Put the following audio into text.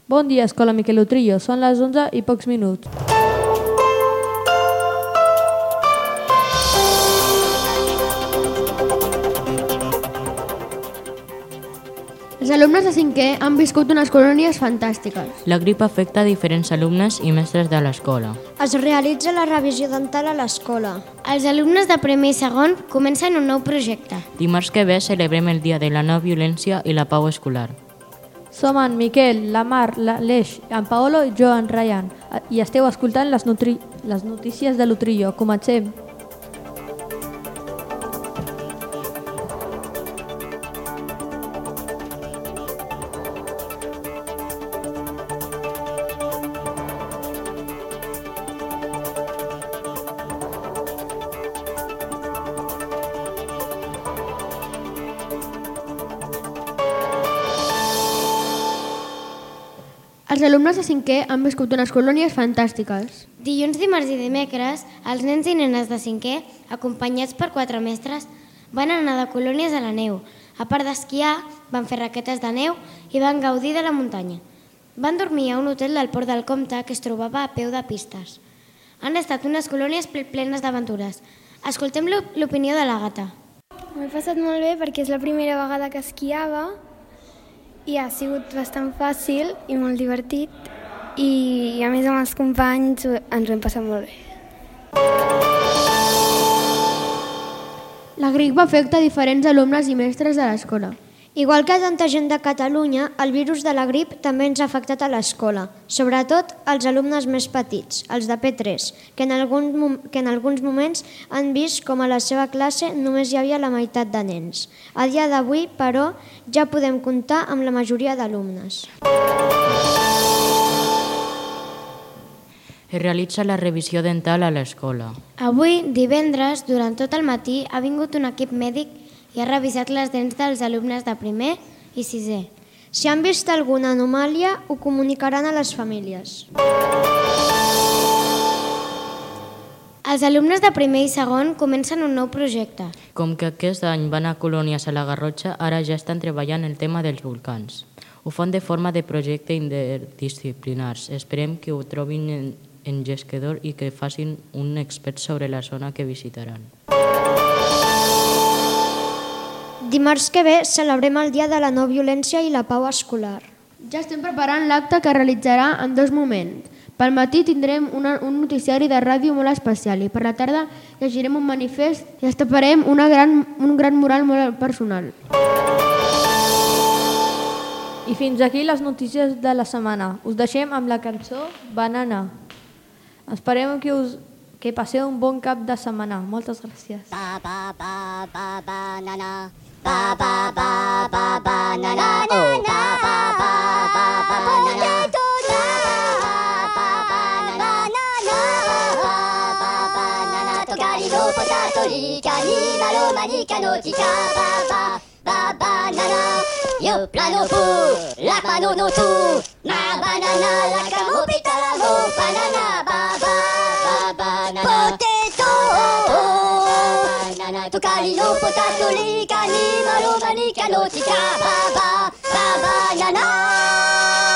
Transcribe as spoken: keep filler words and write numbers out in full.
Bon dia, Escola Miquel Utrillo. Són les onze i pocs minuts. Els alumnes de cinquè han viscut unes colònies fantàstiques. La grip afecta a diferents alumnes i mestres de l'escola. Es realitza la revisió dental a l'escola. Els alumnes de primer i segon comencen un nou projecte. Dimarts que ve celebrem el Dia de la No Violència i la Pau Escolar. Som en Miquel, la Mar, l'Aleix, en Paolo i jo, en Ryan, i esteu escoltant les, nutri... les notícies de l'Utrillo. Comencem. Els alumnes de cinquè han viscut unes colònies fantàstiques. Dilluns, dimarts i dimecres, els nens i nenes de cinquè, acompanyats per quatre mestres, van anar de colònies a la neu. A part d'esquiar, van fer raquetes de neu i van gaudir de la muntanya. Van dormir a un hotel del Port del Comte que es trobava a peu de pistes. Han estat unes colònies plenes d'aventures. Escoltem l'opinió de la Gata. M'ho he passat molt bé perquè és la primera vegada que esquiava i ha sigut bastant fàcil i molt divertit i a més amb els companys ens ho hem passat molt bé. La grip afecta a diferents alumnes i mestres de l'escola. Igual que tanta gent de Catalunya, el virus de la grip també ens ha afectat a l'escola, sobretot als alumnes més petits, els de P tres, que en, algun, que en alguns moments han vist com a la seva classe només hi havia la meitat de nens. A dia d'avui, però, ja podem comptar amb la majoria d'alumnes. Es realitza la revisió dental a l'escola. Avui, divendres, durant tot el matí, ha vingut un equip mèdic i ha revisat les dents dels alumnes de primer i sisè. Si han vist alguna anomàlia, ho comunicaran a les famílies. Els alumnes de primer i segon comencen un nou projecte. Com que aquest any van a colònies a la Garrotxa, ara ja estan treballant el tema dels volcans. Ho fan de forma de projecte interdisciplinars. Esperem que ho trobin engesquedor i que facin un expert sobre la zona que visitaran. Dimarts que ve celebrem el Dia de la No Violència i la Pau Escolar. Ja estem preparant l'acte que es realitzarà en dos moments. Pel matí tindrem una, un noticiari de ràdio molt especial i per la tarda llegirem un manifest i estaparem una gran, un gran mural molt personal. I fins aquí les notícies de la setmana. Us deixem amb la cançó Banana. Esperem que us que passeu un bon cap de setmana. Moltes gràcies. Ba ba ba ba banana. Ba ba ba ba banana. Oh ba ba ba ba banana. Potato ba ba banana. Ba ba banana. Tocali no potato rica ni maloma ni canotica. Ba ba ba banana. Yo plano fu la pano no tu. Ma banana la camopita la mo banana. Ba ba ba banana. Potato. Banana. Tocali no potato rica ni maloma ni canotica. Ba ba ba banana.